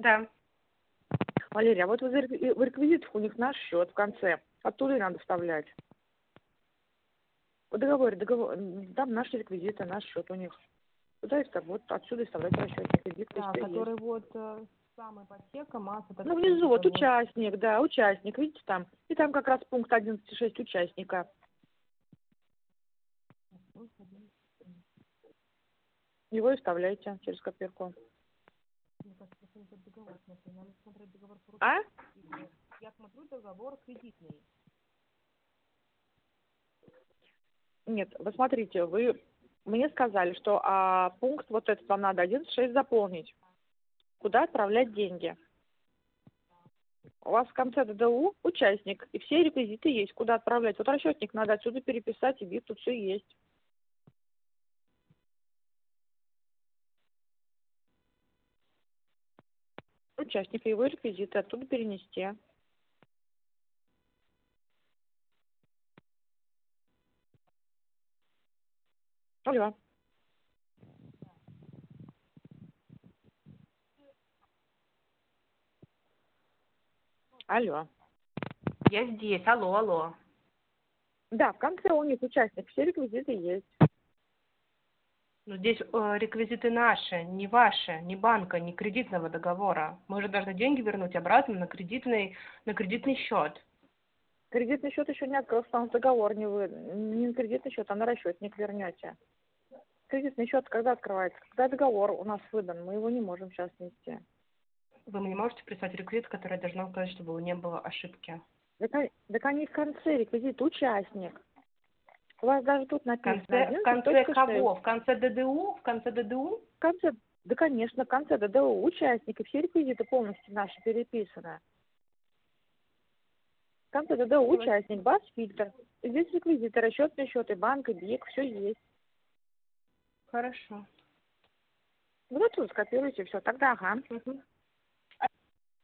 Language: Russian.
Да. Валерия, а вот в реквизитах у них наш счет в конце. Оттуда и надо вставлять. В договоре, там наши реквизиты, наш счет у них. Туда и вот отсюда и вставлять расчетник. Кредит, Да, который вот сам ипотека, масса. Ну, внизу вот участник, да, участник, видите там. И там как раз пункт 11.6 участника. Его и вставляйте через копирку. А? Я смотрю договор кредитный. Нет, вы смотрите, вы мне сказали, что пункт вот этот вам надо 11.6 заполнить. Куда отправлять деньги? У вас в конце ДДУ участник, и все реквизиты есть, куда отправлять. Вот расчетник надо отсюда переписать, и вид, тут все есть. Участника, его реквизиты оттуда перенести. Алло. Алло. Я здесь. Алло, алло. Да, в конце у них участник, все реквизиты есть. Но здесь реквизиты наши, не ваши, не банка, не кредитного договора. Мы же должны деньги вернуть обратно на кредитный счет. Кредитный счет еще не открылся, потому что договор не на кредитный счет, а на расчетник вернете. Кредитный счет когда открывается? Когда договор у нас выдан, мы его не можем сейчас нести. Вы мне можете прислать реквизит, который должен указать, чтобы не было ошибки? Так они в конце реквизит участник. У вас даже тут написано. В конце кого? В конце ДДУ? В конце ДДУ? В конце, да, конечно, в конце ДДУ участник, и все реквизиты полностью наши переписаны. В конце ДДУ участник, БАС-фильтр. Здесь реквизиты, расчетный счет, и банк, и БИК, все есть. Хорошо. Вот тут скопируйте все, тогда ага. Угу.